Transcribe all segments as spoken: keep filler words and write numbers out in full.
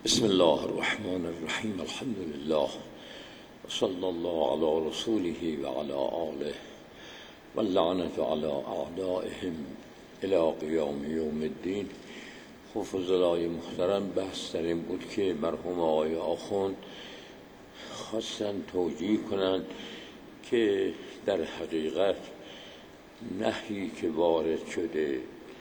بسم الله الرحمن الرحیم. الحمد لله و صلی الله علی رسوله و علی آله و اللعنة علی اعدائهم الی قیام یوم الدین. خب فضلای محترم، بحث در این بود که مرحوم آقای آخوند خواستن توجیه کنند که در حقیقت نهی که وارد شده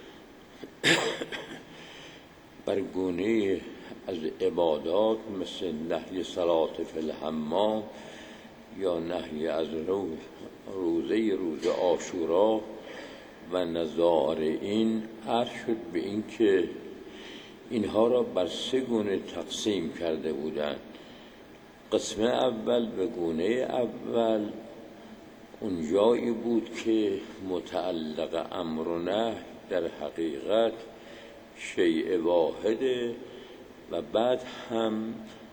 بر گونه از عبادات مثل نهی صلات فی الحمام یا نهی از روزه روز عاشورا و نظائر این عرض شد به این که اینها را بر سه گونه تقسیم کرده بودند. قسم اول به گونه اول اون جایی بود که متعلق امر و نهی در حقیقت شیء واحده و بعد هم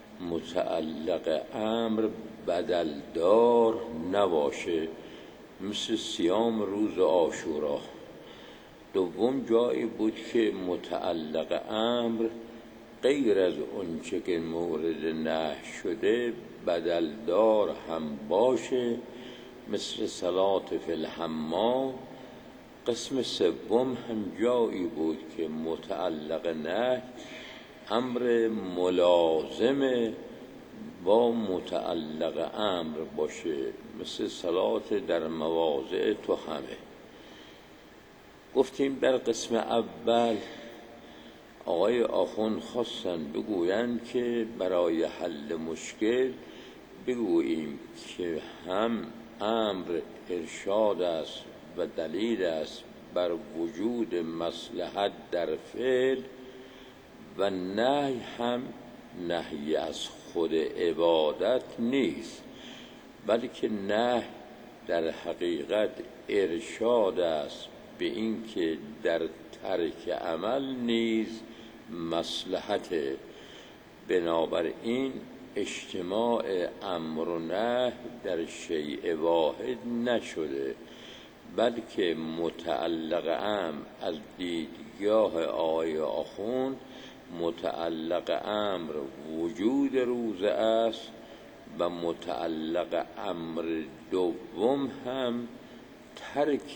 متعلق امر بدلدار نباشه، مثل صیام روز عاشورا. دوم جایی بود که متعلق امر غیر از اونچه که مورد نهی شده بدلدار هم باشه، مثل صلات فی الحمام. قسم سوم هم جایی بود که متعلق نهی امر ملازم با متعلق امر باشه، مثل صلات در مواضع تو همه. گفتیم در قسم اول آقای آخوند خواستن بگویند که برای حل مشکل بگوییم که هم امر ارشاد است و دلیل است بر وجود مصلحت در فعل و نهی هم نهی از خود عبادت نیست، بلکه نهی در حقیقت ارشاد است به این که در ترک عمل نیز مصلحت. بنابراین اجتماع امر و نهی در شیء واحد نشده، بلکه متعلق امر از دیدگاه آقای آخوند متعلق امر وجود روزه است و متعلق امر دوم هم ترک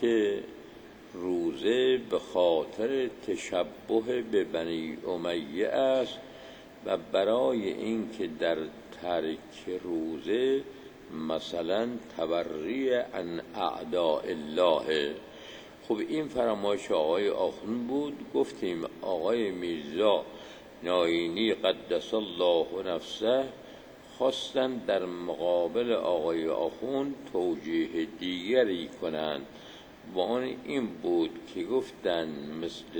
روزه به خاطر تشبه به بنی امیه است و برای اینکه در ترک روزه مثلا تبری عن اعداء الله. خب این فرمایش آقای آخوند بود. گفتیم آقای میرزا ناینی قدس الله نفسه خواستن در مقابل آقای آخوند توجیه دیگری کنند و آن این بود که گفتن مثل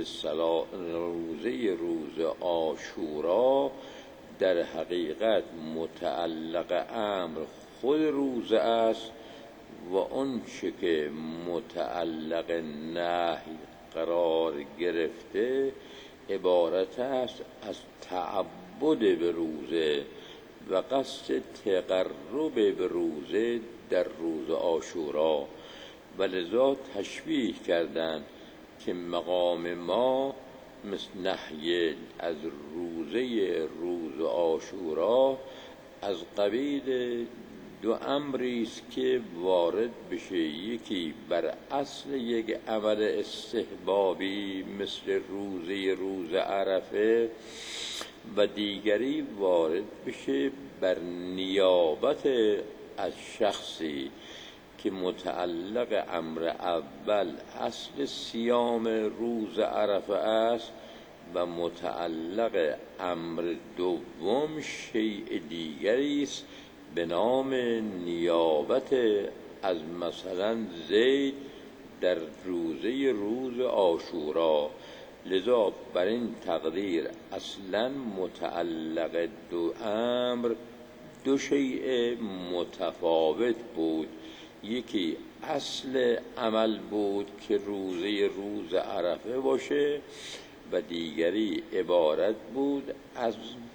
روزه روز عاشورا در حقیقت متعلق امر خود روزه است و اون چه که متعلق نهی قرار گرفته عبارت است از تعبد به روزه و قصد تقرب به روزه در روز عاشورا، و لذا تشبیه کردند که مقام ما مثل نهی از روزه روز عاشورا از قبیل دو امری است که وارد بشه، یکی بر اصل یک عمل استحبابی مثل روزه روز عرفه و دیگری وارد بشه بر نیابت از شخصی که متعلق امر اول اصل صیام روز عرفه است و متعلق امر دوم شیء دیگری است به نام نیابت از مثلا زید در روزه روز عاشورا. لذا بر این تقدیر اصلا متعلق دو امر دو شیء متفاوت بود، یکی اصل عمل بود که روزه روز عرفه باشه و دیگری عبارت بود از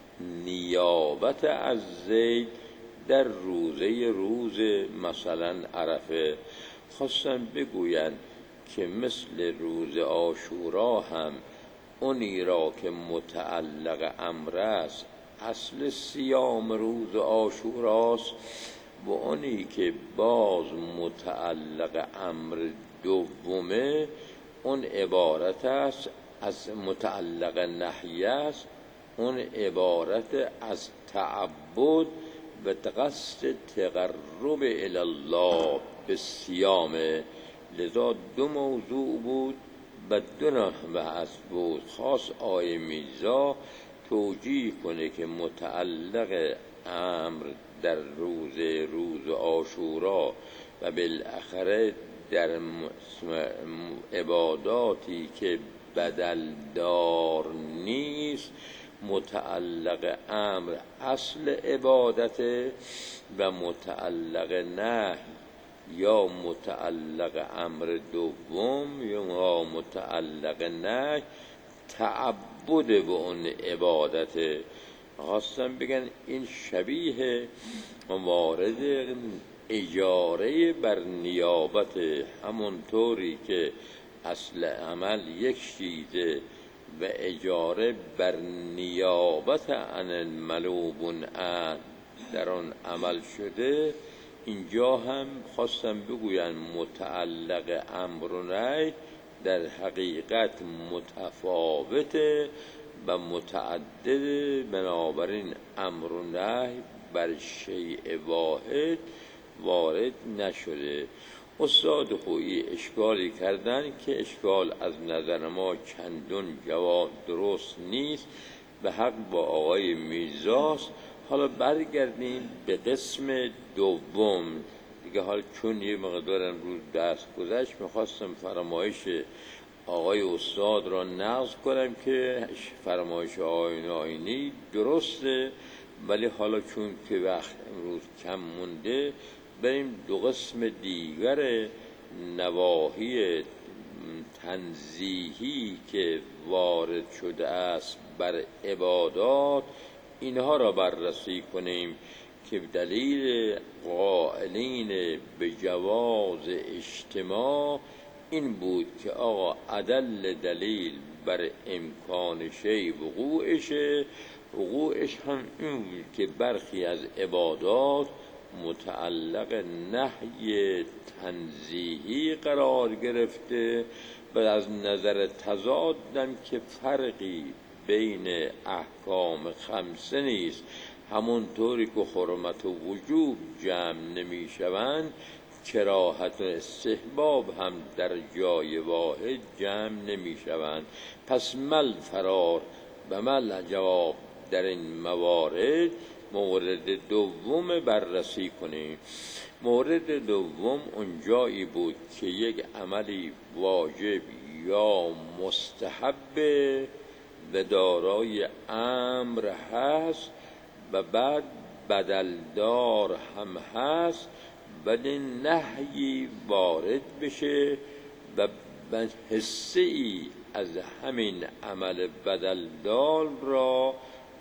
نیابت از زید در روزه روز مثلا عرفه. خواستم بگویند که مثل روز عاشورا هم اونی را که متعلق امر است اصل صیام روز عاشوراست و اونی که باز متعلق امر دومه اون عبارت است از متعلق نهی است، اون عبارت از تعبد و قصد تقرب الی الله به صیام. لذا دو موضوع بود و دو نحوه بود. خاص آیه میرزا توجیه کنه که متعلق امر در روز روز عاشورا و بالاخره در عباداتی که بدلدار نیست، متعلق امر اصل عبادت و متعلق نهی یا متعلق امر دوم یا متعلق نهی تعبد به اون عبادت. خواستم بگن این شبیه وارد اجاره بر نیابت، همونطوری که اصل عمل یک چیزه و اجاره بر نیابت عن الملوب ان در آن عمل شده. اینجا هم خواستم بگویم متعلق امر و نهی در حقیقت متفاوته و متعدد، بنابراین امر و نهی بر شیء واحد وارد نشده. استاد خویی اشکالی کردن که اشکال از نظر ما چندون جواب درست نیست و حق با آقای میرزاست. حالا برگردیم به قسم دوم دیگه. حال چون یه مقدار امروز دست گذشت میخواستم فرمایش آقای استاد را نقض کنم که فرمایش آقای ناینی درسته، ولی حالا چون که وقت امروز کم مونده بریم دو قسم دیگر نواحی تنزیهی که وارد شده است بر عبادات، اینها را بررسی کنیم که دلیل قائلین به جواز اجتماع این بود که آقا عدل دلیل بر امکان شی وقوعشه. وقوعش هم این بود که برخی از عبادات متعلق نهی تنزیهی قرار گرفته و از نظر تضادم که فرقی بین احکام خمسه نیست، همونطوری که حرمت و وجوب جمع نمی شوند، کراهت و استحباب هم در جای واحد جمع نمی شوند. پس مل فرار و مل جواب در این موارد مورد دوم بررسی کنیم. مورد دوم اونجایی بود که یک عملی واجب یا مستحب و دارای امر هست و بعد بدلدار هم هست، ولی نهی وارد بشه و حصه ای از همین عمل بدلدار را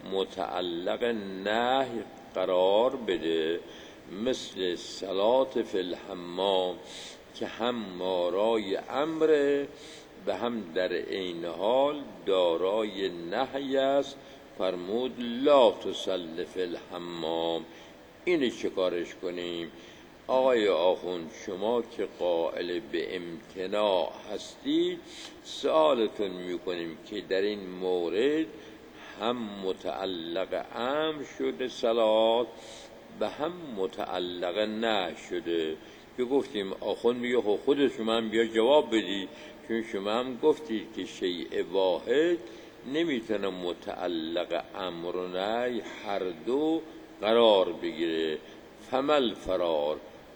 متعلق نهی قرار بده، مثل صلات فی الحمام که هم مارای امره و هم در این حال دارای نهی است. فرمود لا تصلی فی الحمام. اینو چه کارش کنیم؟ آقای آخوند شما که قائل به امتناع هستید، سوالتون میکنیم که در این مورد هم متعلق امر شده صلات و هم متعلق نهی شده. که گفتیم آخوند میگه خود شما هم بیا جواب بدید، چون شما هم گفتید که شیء واحد نمیتونه متعلق امر و نهی هر دو قرار بگیره. فمل فرار،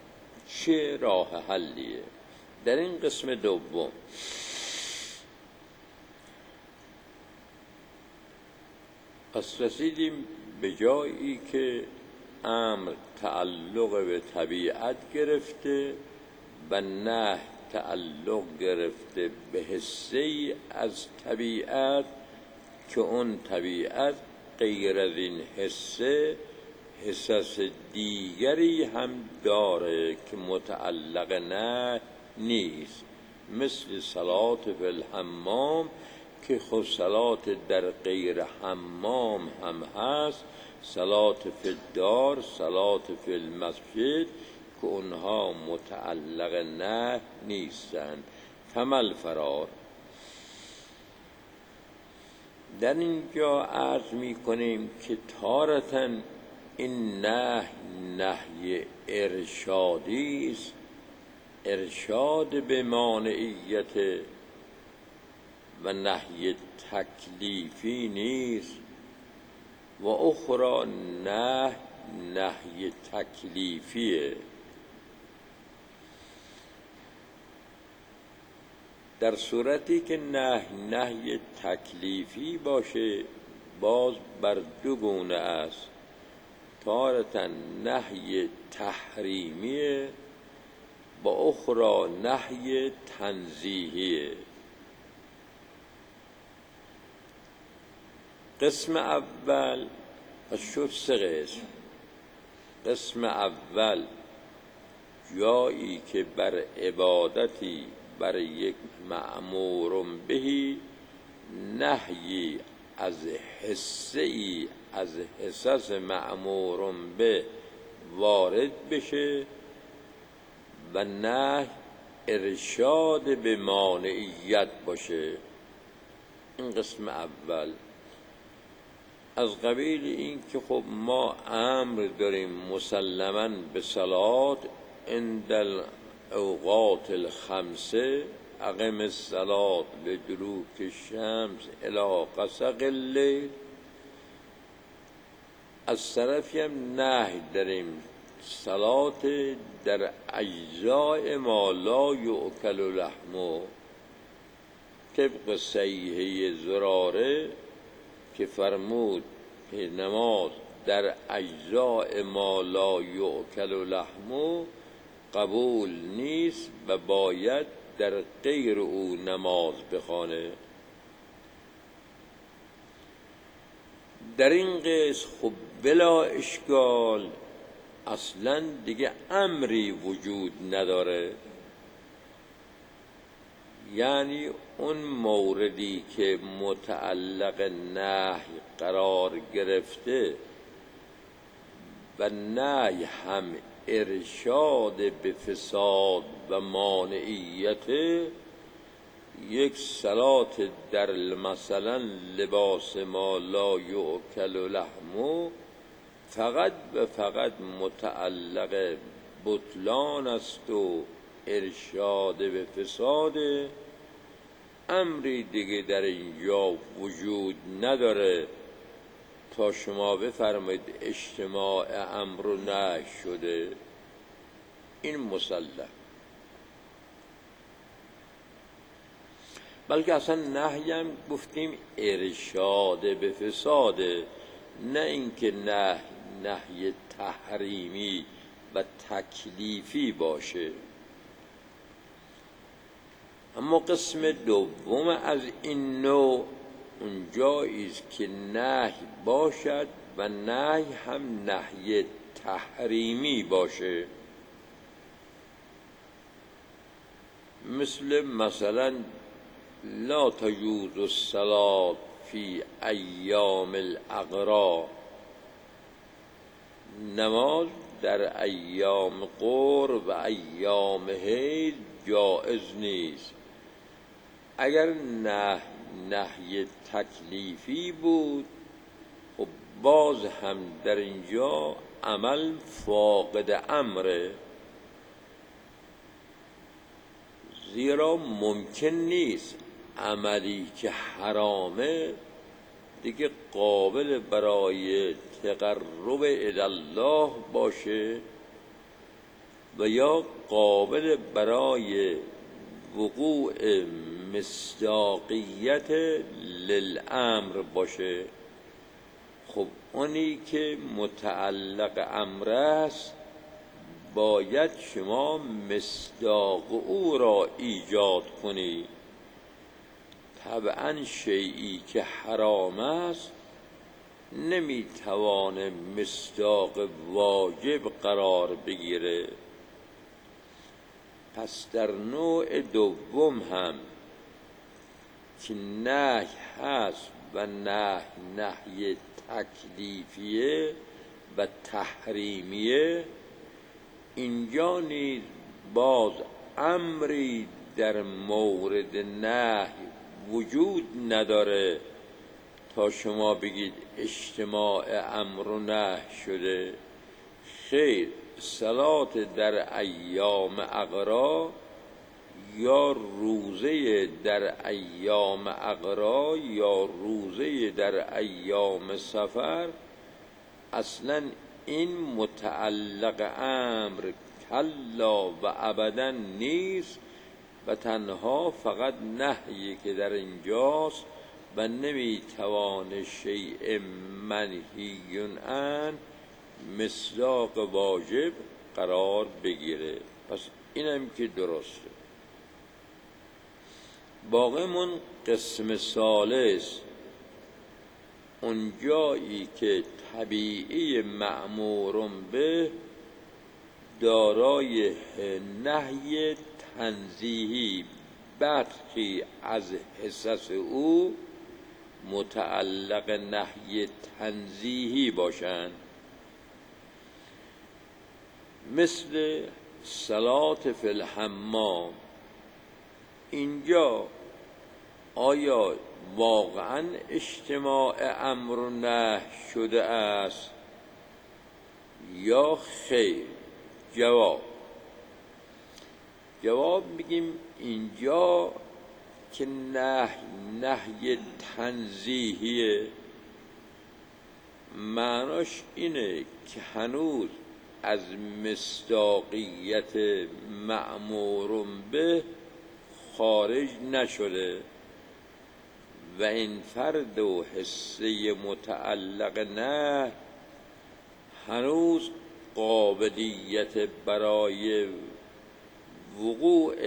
چه راه حلیه؟ در این قسم دوم پس رسیدیم به جایی که امر تعلق به طبیعت گرفته و نهی تعلق گرفته به حصه‌ای از طبیعت که اون طبیعت غیر از این حصه حصص دیگری هم داره که متعلق نهی نیست، مثل صلات فی الحمام که خود صلات در غیر حمام هم هست، صلات فی الدار، صلات فی المسجد، که اونها متعلق نه نیستند. فمل فرار. در اینجا عرض می کنیم که تارةً این نهی نهی ارشادی است، ارشاد به مانعیت، و نهی تکلیفی نیست. و اخرى نه نهی تکلیفیه. در صورتی که نهی نهی تکلیفی باشه باز بر دو گونه است. تارةً نهی تحریمیه، با اخرى نهی تنزیهیه. قسم اول و شد سه قسم. قسم اول جایی که بر عبادتی بر یک مأمور بهی نهی از حصه‌ای از حصص مأمور به وارد بشه و نهی ارشاد به مانعیت باشه. این قسم اول از قبیل این که خب ما امر داریم مسلماً به صلات عند الاوقات الخمسه، اقم الصلاة لدلوک الشمس الی غسق اللیل. از طرفی هم نهی داریم صلات در اجزاء ما لا یؤکل لحمه، طبق صحیحه زراره که فرمود که نماز در اجزاء ما لا یؤکل لحمه قبول نیست و باید در غیر او نماز بخوانه. در این قسم خب بلا اشکال اصلا دیگه امری وجود نداره، یعنی اون موردی که متعلق نهی قرار گرفته و نهی هم ارشاد به فساد و مانعیت، یک صلات در مثلا لباس ما لا یؤکل لحمه فقط و فقط متعلق بطلان است و ارشاد به فساد، امری دیگه در اینجا وجود نداره تا شما بفرمایید اجتماع امر و نهی شده. این مسلم، بلکه اصلا نهی هم گفتیم ارشاد به فساده، نه اینکه نهی نهی تحریمی و تکلیفی باشه. اما قسم دوم از این نوع اونجایی است که نهی باشد و نهی هم نهی تحریمی باشه. مثل مثلا لا تجوز الصلاة فی ایام الاغراء، نماز در ایام قر و ایام حیض جائز نیست. اگر نه نهی تکلیفی بود خب باز هم در اینجا عمل فاقد امره، زیرا ممکن نیست عملی که حرامه دیگه قابل برای تقرب الی الله باشه و یا قابل برای وقوع مصداقیت للامر باشه. خب اونی که متعلق امر است باید شما مصداق او را ایجاد کنی. طبعا شیئی که حرام است نمیتوانه مصداق واجب قرار بگیره. پس در نوع دوم هم که نهی هست و نهی نهی تکلیفیه و تحریمیه، اینجا نیز باز امری در مورد نهی وجود نداره تا شما بگید اجتماع امر و نهی شده. خیر، صلات در ایام اقرا یا روزه در ایام اقرا یا روزه در ایام سفر اصلا این متعلق امر کلا و ابدا نیست و تنها فقط نهیی که در اینجاست و نمیتوان شیء منهی عنه مصداق واجب قرار بگیره. پس اینم که درسته. باقیمون قسم ثالث، اون جایی که طبیعی مأمور به دارای نهی تنزیهی برخی از حصص او متعلق نهی تنزیهی باشند، مثل صلات فی الحمام. اینجا آیا واقعا اجتماع امر و نهی شده است یا خیر؟ جواب جواب میگیم اینجا که نهی نهی تنزیهیه، معناش اینه که هنوز از مصداقیت مأمور به خارج نشده و این فرد و حصه متعلق نه هنوز قابلیت برای وقوع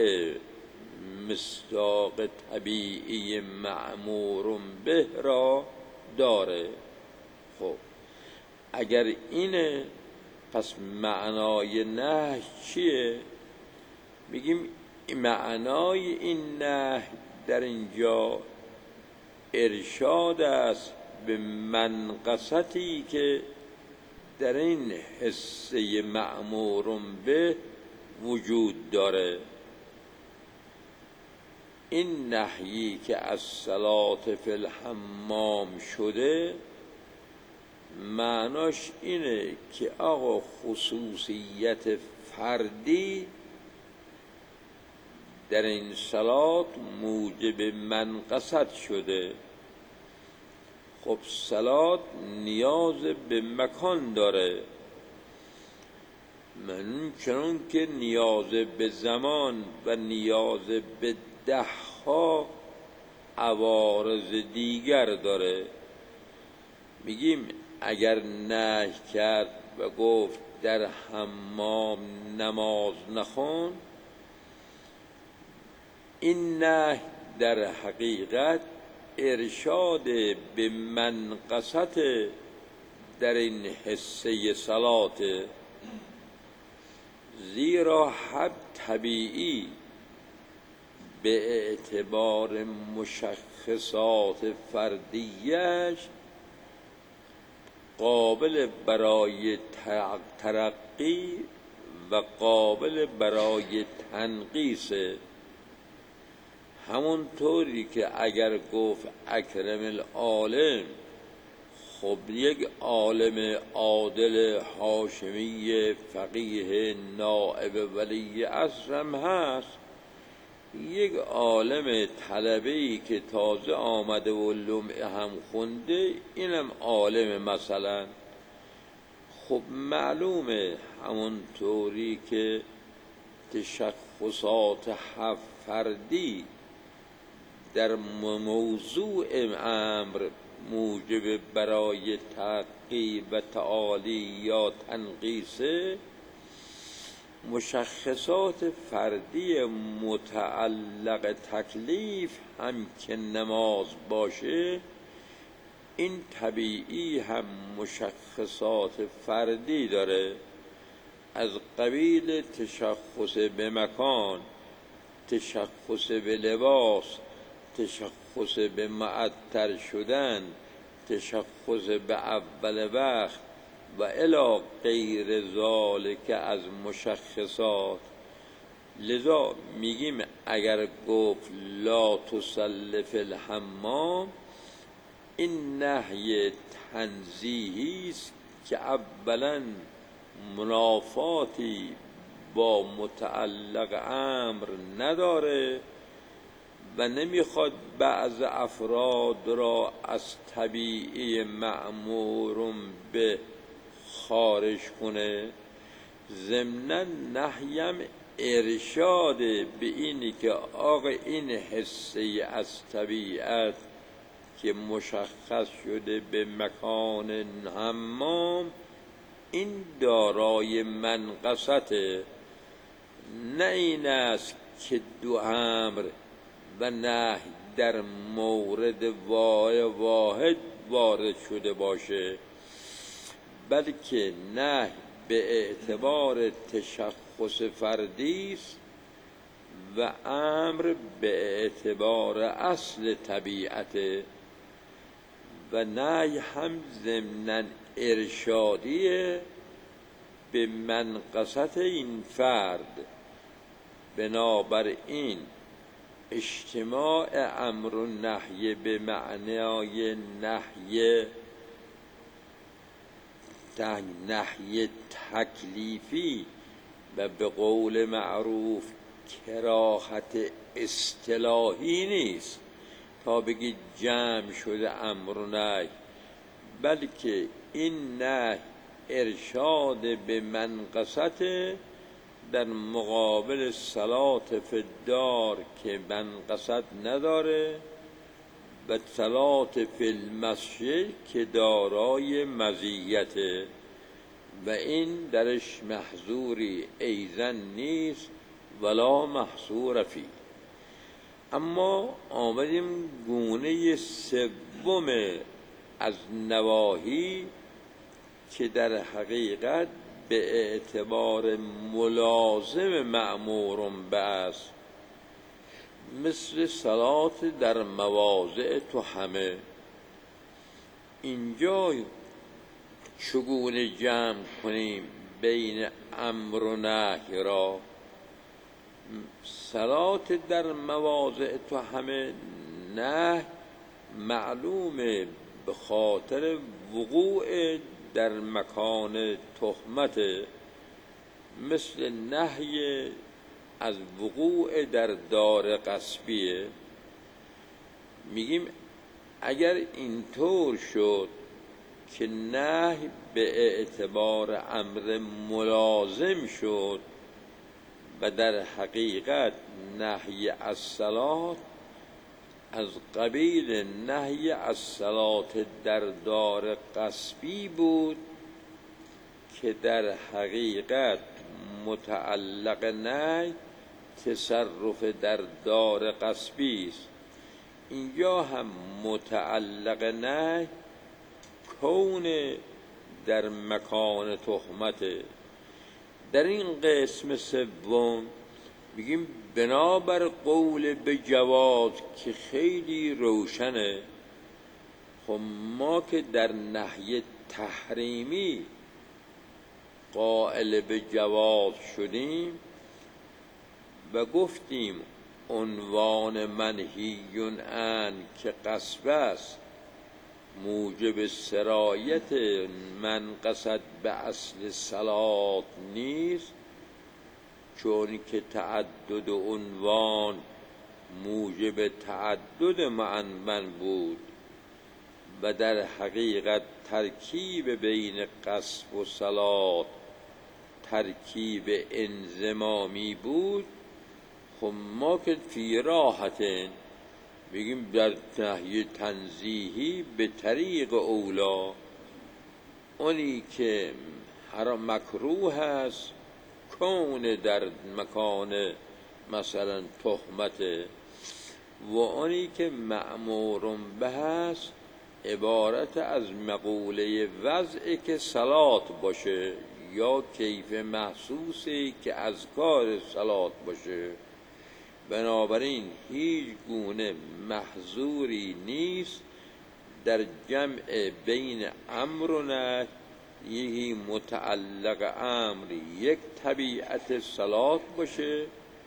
مصداق طبیعی مأمور به را داره. خب اگر اینه پس معنای نهی چیه؟ میگیم معنای این نهی در اینجا ارشاد است به منقصتی که در این حصه مأمور به وجود داره. این نهیی که از صلات فی الحمام شده معناش اینه که آقا خصوصیت فردی در این صلات موجب منقصت شده. خب صلات نیاز به مکان داره، من چون که نیاز به زمان و نیاز به ده ها عوارض دیگر داره. میگیم اگر نهی کرد و گفت در حمام نماز نخوان، این نهی در حقیقت ارشاد به منقصت در این حصه صلات، زیرا حد طبیعی به اعتبار مشخصات فردیش قابل برای ترقی و قابل برای تنقیص. همونطوری که اگر گفت اکرم العالم، خب یک عالم عادل هاشمی فقیه نائب ولی عصر هم هست، یک عالم طلبه‌ای که تازه آمده و لمعه هم خونده اینم عالم مثلا. خب معلومه همونطوری که تشخصات هفت فردی در موضوع امر موجب برای ترقی و تعالی یا تنقیص، مشخصات فردی متعلق تکلیف هم که نماز باشه، این طبیعی هم مشخصات فردی داره، از قبیل تشخص به مکان، تشخص به لباس، تشخص تشخص به معطر شدن، تشخص به اول وقت و الی غیر ذالک از مشخصات. لذا میگیم اگر گفت لا تصل فی الحمام، این نهی تنزیهی است که اولا منافاتی با متعلق امر نداره و نمیخواد بعض افراد را از طبیعی مأمور به خارج کنه. ضمناً نهیم ارشاد به اینی که آقا این حسه از طبیعت که مشخص شده به مکان حمام، این دارای منقصته، نه این است که دو امر و نهی در مورد واحد وارد شده باشه، بلکه نهی به اعتبار تشخص فردی است و امر به اعتبار اصل طبیعته و نهی هم ضمناً ارشادیه به منقصت این فرد. بنابراین اجتماع امر و نهی به معنای نهی نهی تکلیفی و به قول معروف کراهت اصطلاحی نیست تا بگید جمع شده امر و نهی، بلکه این نهی ارشاد به منقصت در مقابل صلات فی الدار که منقصت نداره و صلات فی المسجد که دارای مزیته و این درش محظوری ایزن نیست ولا محصور فی. اما آمدیم گونه سوم از نواهی که در حقیقت به اعتبار ملازم مأمور به است، مثل صلات در مواضع تو همه. اینجا چگونه جمع کنیم بین امر و نهی را؟ صلات در مواضع تو همه نه معلومه به خاطر وقوع در مکان تهمت، مثل نهی از وقوع در دار غصبیه. میگیم اگر اینطور شد که نهی به اعتبار امر ملازم شد و در حقیقت نهی از صلات از قبیل نهی از صلات در دار غصبی بود که در حقیقت متعلق نهی تصرف در دار غصبی است. اینجا هم متعلق نهی کون در مکان تهمته. در این قسم سوم میگیم بنابر قول به جواز که خیلی روشنه، خب ما که در نهی تحریمی قائل به جواز شدیم و گفتیم عنوان منهی عن که غصب است موجب سرایت منقصت به اصل صلات نیست، چون که تعدد عنوان موجب تعدد معنون بود و در حقیقت ترکیب بین غصب و صلات ترکیب انضمامی بود. خب ما که فی راحتن بگیم در نهی تنزیهی به طریق اولا، اونی که هر مکروه است کون در مکان مثلا تهمت، و اونی که مأمور به است عبارت از مقوله وضعی که صلات باشه یا کیف محسوسی که اذکار صلات باشه. بنابراین هیچ گونه محظوری نیست در جمع بین امر و نهی. یکی متعلق امر یک طبیعت صلات باشه،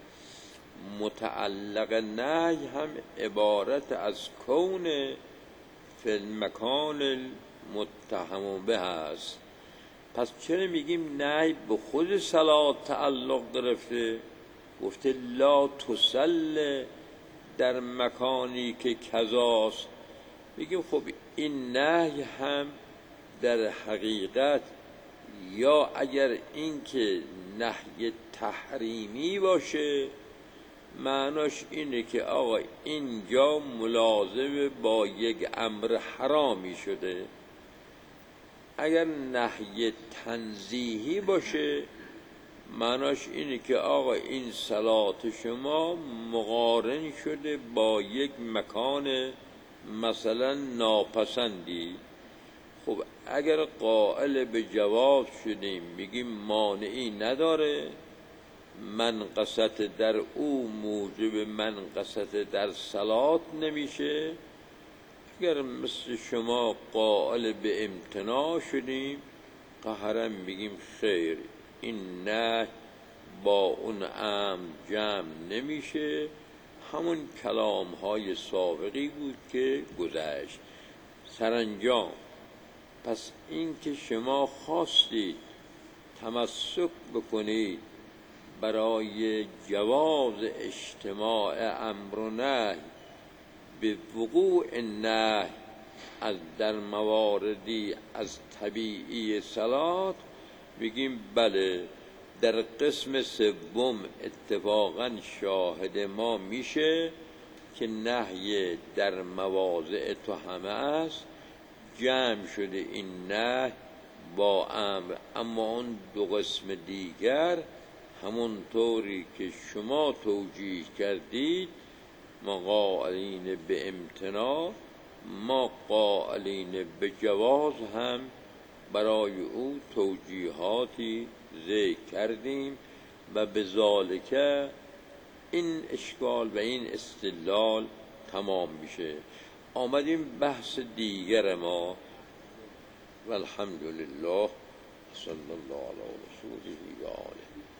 متعلق نهی هم عبارت از کون فی المکان المتهم به است. پس چرا میگیم نهی به خود صلات تعلق گرفته؟ گفته لا تصل در مکانی که کذاست. میگیم خب این نهی هم در حقیقت یا اگر این که نهی تحریمی باشه معناش اینه که آقا اینجا ملازم با یک امر حرامی شده. اگر نهی تنزیهی باشه معناش اینه که آقا این صلات شما مقارن شده با یک مکان مثلا ناپسندی. خب اگر قائل به جواز شدیم میگیم مانعی نداره، منقصت در او موجب منقصت در صلات نمیشه. اگر مثل شما قائل به امتناع شدیم قهرا میگیم خیر، این نه با اون امر جمع نمیشه. همون کلام های سابقی بود که گذشت. سرانجام پس این که شما خواستید تمسک بکنید برای جواز اجتماع امر و نهی به وقوع نهی از در مواردی از طبیعی صلات، بگیم بله در قسم سوم اتفاقا شاهد ما میشه که نهی در مواضع تهمه است، جمع شده این نهی با امر. اما اون دو قسم دیگر همون طوری که شما توجیه کردید، ما قائلین به امتناع، ما قائلین به جواز هم برای او توجیهاتی ذکر کردیم و به ذالک این اشکال و این استدلال تمام میشه. آمدیم بحث دیگر ما والحمدلله صلی الله علی رسوله و آله.